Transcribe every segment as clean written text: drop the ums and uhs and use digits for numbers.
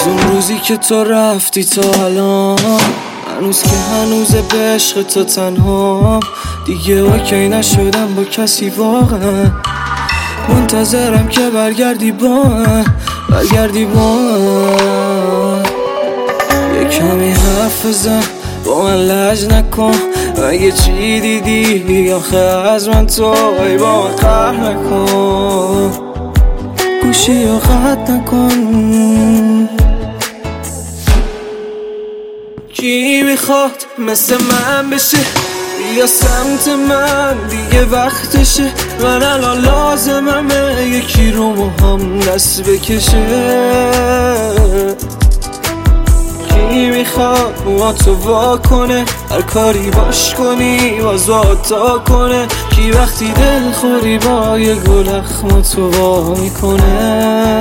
اون روزی که تو رفتی تا الان هنوز که هنوزه به عشق تو تنها دیگه اوکی نشدم با کسی واقعا منتظرم که برگردی با من یه کمی حرف بزن با من لج نکن اگه چی دیدی آخه از من تو ای با من قهر نکن گوشی رو قطع نکن کی میخواد مثل من بشه بیا سمت من دیگه وقتشه من الان لازممه یکی رو هم دست بکشه کی میخواد با تو وا کنه هر کاری باش کنی باز تا کنه کی وقتی دل خوری با یه گل اخم تو وا میکنه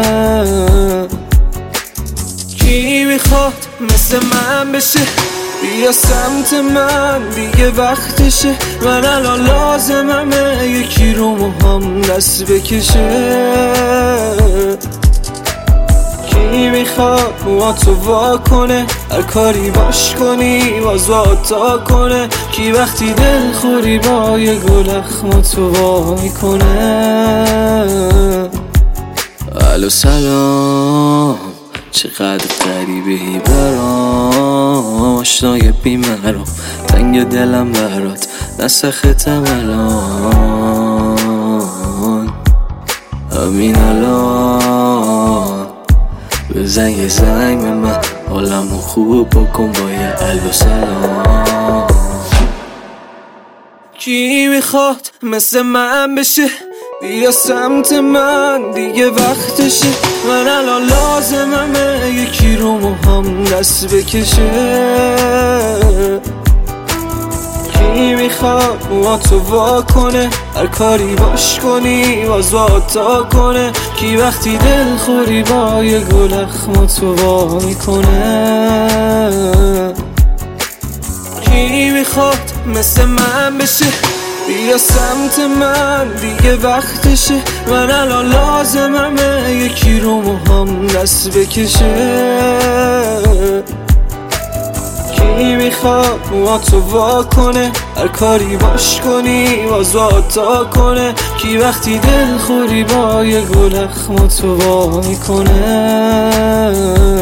کی میخواد مثل من بشه بیا سمت من دیگه وقتشه من الان لازممه یکی رو هم دست بکشه کی میخواد با تو وا کنه هر کاری باش کنی باز تا کنه کی وقتی دل خوری با یه گل اخم تو وا میکنه الو سلام چقدر غریبهی برام آشنای بیمرام تنگ دلم برات نسختم الان همین الان بزن یه زنگ به من حالمو خوب بکن با یه الو سلام کی میخواد مثل من بشه بیا سمت من دیگه وقتشه من الان لازممه یکی رو هم دست بکشه کی میخواد با تو وا کنه هر کاری باش کنی باز تا کنه کی وقتی دل خوری با یه گل اخم تو وا میکنه کی میخواد مثل من بشه بیا سمت من دیگه وقتشه من الان لازممه یکی رو هم دست بکشه کی میخواد با تو وا کنه هر کاری باش کنی باز تا کنه کی وقتی دل خوری با یه گل اخم تو وا میکنه